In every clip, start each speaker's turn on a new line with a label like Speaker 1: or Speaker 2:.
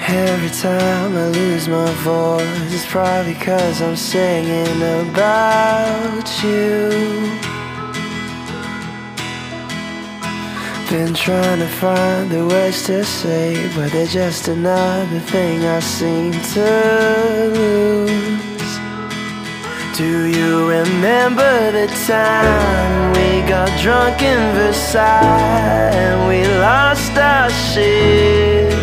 Speaker 1: Every time I lose my voice, it's probably because I'm singing about you. Been trying to find the words to say, but they're just another thing I seem to lose. Do you remember the time we got drunk in Versailles and we lost our shit?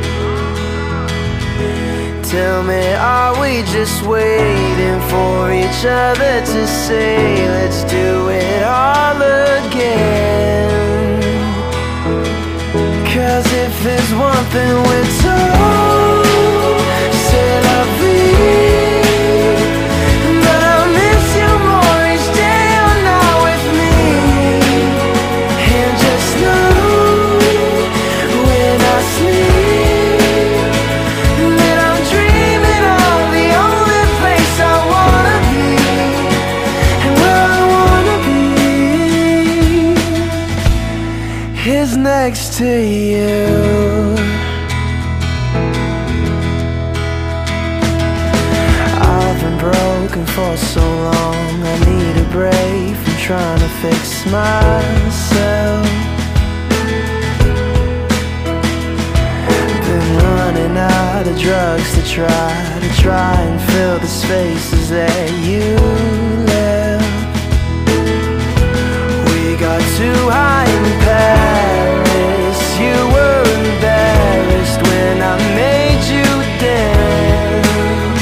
Speaker 1: Tell me, are we just waiting for each other to say, let's do it all again? 'Cause if there's one thing we're told, c'est la vie. But I'll miss you more each day you're not with me. And just know, when I sleep, that I'm dreaming of the only place I wanna be, and where I wanna be is next to you. I've been broken for so long, I need a break from trying to fix myself. Been running out of drugs to try and fill the spaces that you left. We got too high in Paris, you were embarrassed when I made you dance.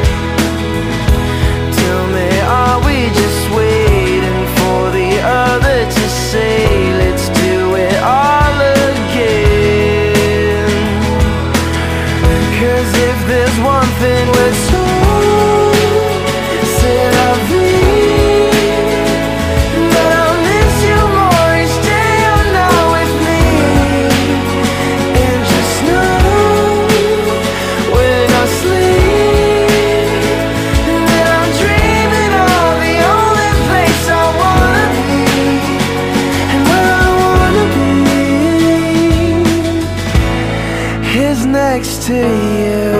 Speaker 1: Tell me, are we just waiting for the other to say, let's do it all again? 'Cause if there's one thing we're told, c'est la vie. But I'll miss you more each day you're not with me. And just know, when I sleep, that I'm dreaming of the only place I wanna be, and where I wanna be is next to you.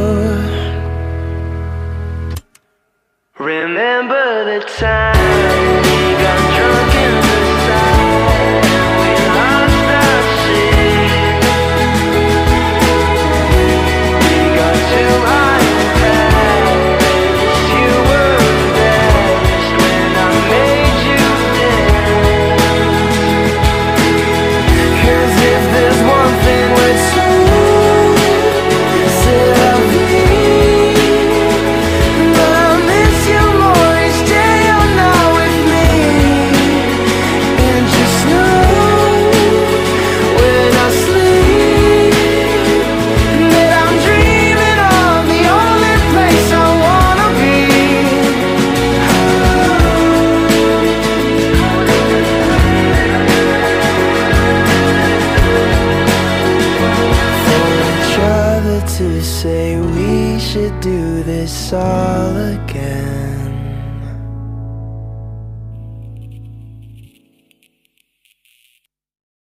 Speaker 1: Remember the time we got drunk in Versailles and we lost our shit. We got too high in Paris, you were embarrassed when I made you dance. 'Cause if there's one thing we're told, c'est la vie. But I'll miss you more each day you're not with me. And just know, when I sleep, that I'm dreaming of the only place I wanna be. For each other to say we should do this all again.